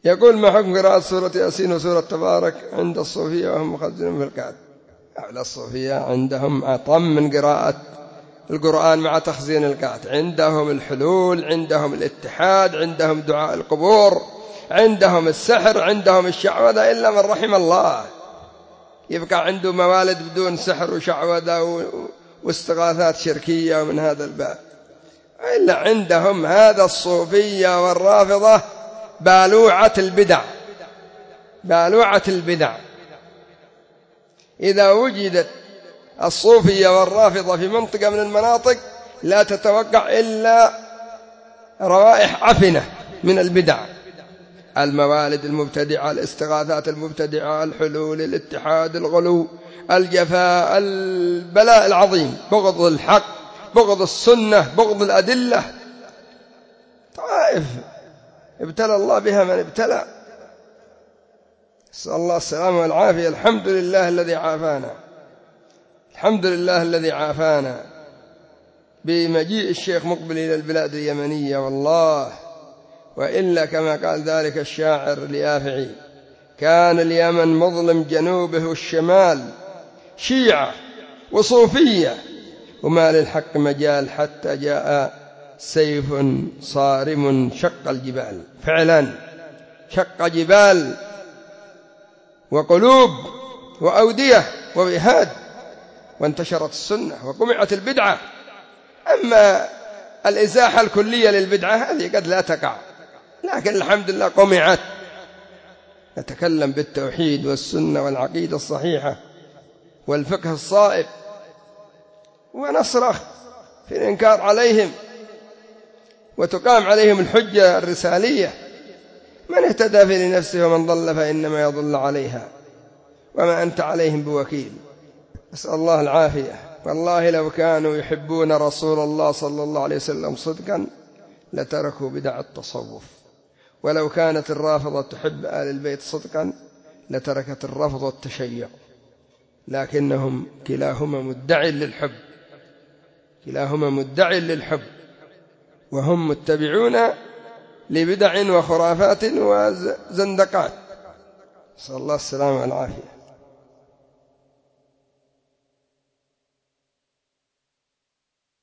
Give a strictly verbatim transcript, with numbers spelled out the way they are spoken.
يقول: ما حكم قراءة سورة ياسين وسورة تبارك عند الصوفية وهم مخزنون في الكعب؟ أهل الصوفية عندهم أطم من قراءة القرآن مع تخزين القعد، عندهم الحلول، عندهم الاتحاد، عندهم دعاء القبور، عندهم السحر، عندهم الشعوذة، إلا من رحم الله يبقى عنده موالد بدون سحر وشعوذة واستغاثات شركية ومن هذا الباب. إلا عندهم هذا الصوفية والرافضة بالوعة البدع، بالوعة البدع. إذا وجدت الصوفية والرافضة في منطقة من المناطق لا تتوقع إلا روائح عفنة من البدع، الموالد المبتدعة، الاستغاثات المبتدعة، الحلول، الاتحاد، الغلو، الجفاء، البلاء العظيم، بغض الحق، بغض السنة، بغض الأدلة. طائف ابتلى الله بها من ابتلى، نسأل الله السلامة والعافية. الحمد لله الذي عافانا، الحمد لله الذي عافانا بمجيء الشيخ مقبل إلى البلاد اليمنية والله، وإلا كما قال ذلك الشاعر اليافعي: كان اليمن مظلم جنوبه والشمال شيعة وصوفية، وما للحق مجال حتى جاء سيف صارم شق الجبال. فعلا شق جبال وقلوب وأودية ووهاد، وانتشرت السنة وقمعت البدعة. أما الإزاحة الكلية للبدعة هذه قد لا تقع، لكن الحمد لله قمعت. نتكلم بالتوحيد والسنة والعقيدة الصحيحة والفقه الصائب، ونصرخ في الإنكار عليهم، وتقام عليهم الحجة الرسالية: من اهتدى فلنفسه ومن ضل فإنما يضل عليها وما أنت عليهم بوكيل. أسأل الله العافية. والله لو كانوا يحبون رسول الله صلى الله عليه وسلم صدقا لتركوا بدع التصوف، ولو كانت الرافضة تحب آل البيت صدقا لتركت الرفض والتشيع، لكنهم كلاهما مدعي للحب، كلاهما مدعي للحب، وهم متبعون لبدع وخرافات وزندقات. صلى الله السلامة والعافية.